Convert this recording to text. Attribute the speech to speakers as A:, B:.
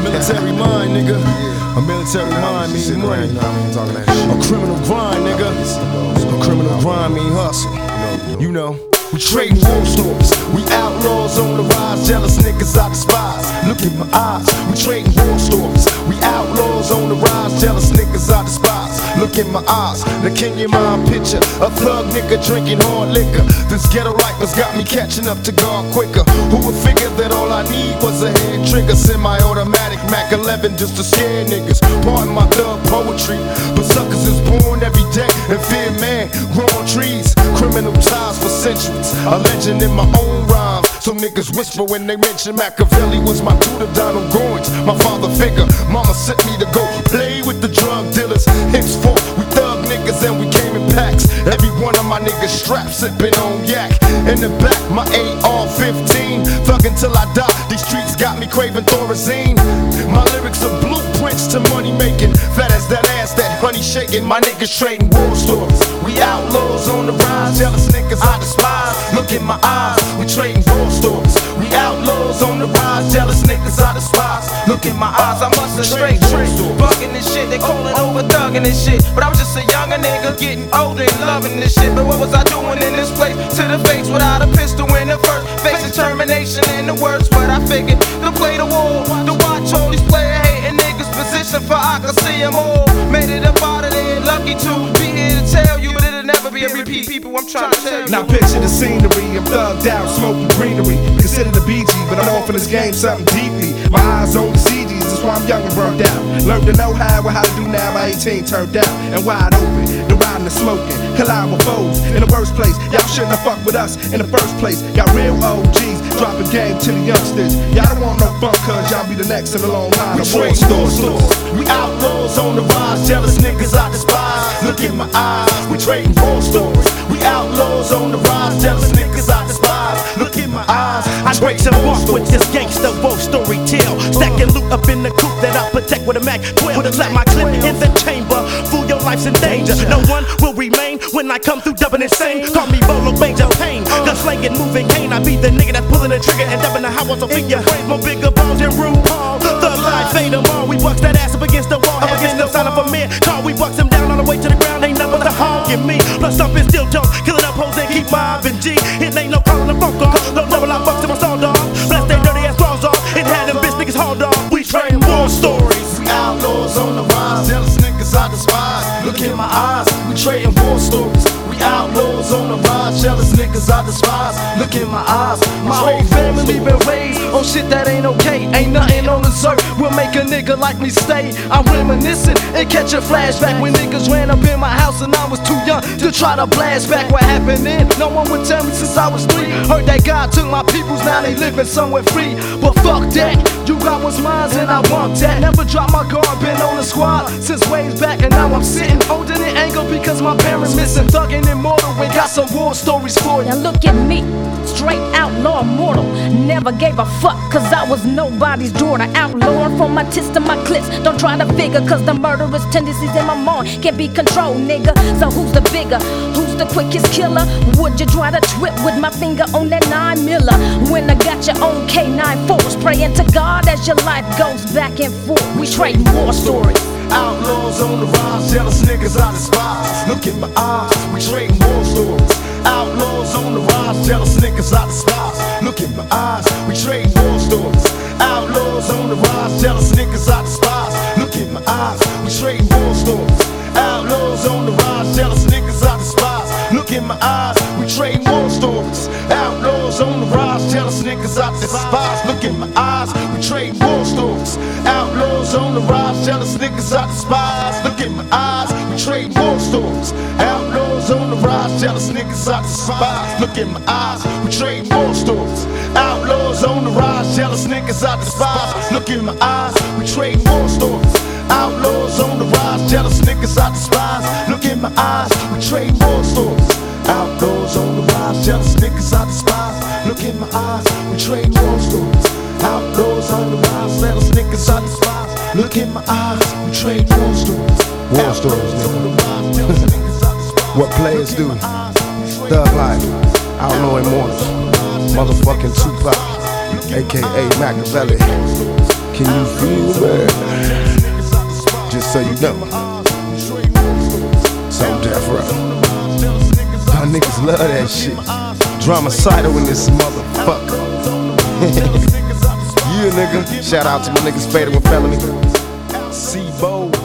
A: military mind, nigga. A military mind means money. A criminal grind, nigga. A criminal grind mean hustle. You know. We trading war stories. We outlaws on the rise. Jealous niggas I despise. Look in my eyes. We trading war stories. We outlaws on the rise. Jealous niggas I despise. Look in my eyes. The king in my picture. A thug nigga drinking hard liquor. This ghetto life has got me catching up to God quicker. Who would figure that all I need was a head trigger? Semi-automatic Mac 11 just to scare niggas. Pardon my thug poetry, but suckers is born every day and fear man. Grow on trees. Criminal ties for centuries. A legend in my own rhymes. So niggas whisper when they mention Machiavelli was my tutor, Donald Goins, my father figure. Mama sent me to go play with the drug dealers. Henceforth, we thug niggas and we came in packs. Every one of my niggas strapped, sipping on yak. In the back, my AR-15. Thuggin' till I die. These streets got me craving Thorazine. My lyrics are blueprints to money making. Fat as that ass, that honey shaking. My niggas trading war stories. We outlaws on the rise. Jealous niggas I despise. Look in my eyes. We trading war stories. We outlaws on the rise. Jealous niggas I despise. Look in my eyes. I must have straight bugging this shit. They callin' over thugging this shit. But I was just a younger nigga getting older and loving this shit. But what was I doing in this place? To the face without a pistol in the first. Facing termination in the words. But I figured to play the war. To watch all these player hating niggas position for I could see them all. Made it up out of there. Lucky to be here to tell you. But it'll never be a repeat. People, I'm trying to tell you.
B: Now picture the scenery. I'm thugged out, smoking greenery. Consider the BG, but I'm off in this game something deeply. My eyes on the CDs, that's why I'm young and burnt out. Learned to know how to do now. My 18 turned out and wide open. The riding and smoking, collide with foes. In the worst place, y'all shouldn't have fucked with us in the first place. Got real OGs dropping game to the youngsters. Y'all don't want no fun, cause y'all be the next in the long line.
A: We trade stores. We outlaws on the rise. Jealous niggas I despise. Look in my eyes. We trading war stories. We outlaws on the rise. Jealous niggas I despise. Look in my eyes.
C: I break some walk with this gangster war story tale. Stacking loot up in the coop that I protect with a Mac 12. Slap my clip in the chamber. Fool, your life's in danger. No one will remain when I come through dubbing insane. Call me Bolo Major Pain. Gun slanging, moving cane. I be the nigga that's pulling the trigger and dubbing the house on figure. More bigger balls than RuPaul. Thug life, fade them all. We bucks that ass up against the wall. Up against the sign of a man. Call, we bucks him down on the way to the ground. Ain't nothing but the hog in me. Plus something still jump. Killing up hoes and keep mobbing G. It ain't no calling the phone call. No double I bucks to my soul dog. Bless they dirty ass balls off. It had them bitch niggas hauled off. We train war stories.
A: We outlaws on the rise. Jealous niggas I despise. Look in my eyes. We trading war stories. We outlaws on the rise. Jealous niggas I despise. Look in my eyes.
D: My whole family been raised on shit that ain't okay. Ain't nothing on this earth will make a nigga like me stay. I'm reminiscing and catch a flashback when niggas ran up in my house and I was too young to try to blast back what happened then. No one would tell me since I was 3. Heard that God took my peoples, now they living somewhere free. But fuck that, you got what's mine and I want that. Never drop my guard, been on the squad since ways back and now I'm sitting holding it anger because my parents missing. Thugging immortal, we got some war stories for you.
E: Now look at me, straight outlaw immortal. Never gave a fuck cause I was nobody's daughter. Outlawed from my tits to my clips. Don't try to figure cause the murderous tendencies in my mind can't be controlled, nigga. So who's the bigger? Who's the quickest killer? Would you try to trip with my finger on that 9 miller? When I got your own K9 force, praying to God as your life goes back and forth. We trading war stories.
A: Outlaws on the rise, jealous niggas I despise. Look in my eyes, we trading war stories. Outlaws on the rise, jealous niggas I despise. Look in my eyes, we trading war stories. Outlaws on the rise, jealous niggas I despise. Look in my eyes, we trading war stories. Outlaws on the rise, jealous niggas I despise. Look in my eyes, we trading war stories. Outlaws on the rise, jealous niggas I despise. Look in my eyes, we trading war stories. Outlaws on the rise, jealous niggas I despise. Look in my eyes, we trading war stories. Outlaws on the rise, jealous niggas I despise. Look in my eyes, we trading war stories. Outlaws on the rise, jealous niggas I despise. Look in my eyes, we trading war stories. Outlaws on the rise, jealous niggas I despise. Look in my eyes, we trading war stories. Outlaws on the rise, jealous niggas I despise. Look in my eyes, we trading war stories. Outlaws on the rise, jealous niggas I despise. Look in my eyes, we trade war stories.
B: War stories, nigga. What players do. Thug life, outlaw immortals. Motherfucking Tupac, aka Machiavelli.
A: Can you feel me? Just so you know, so Death Row. Y'all niggas love that shit. Dramacidal in this motherfucker. Yeah, nigga. Shout out to my niggas Fatal with Felony. C-Bo.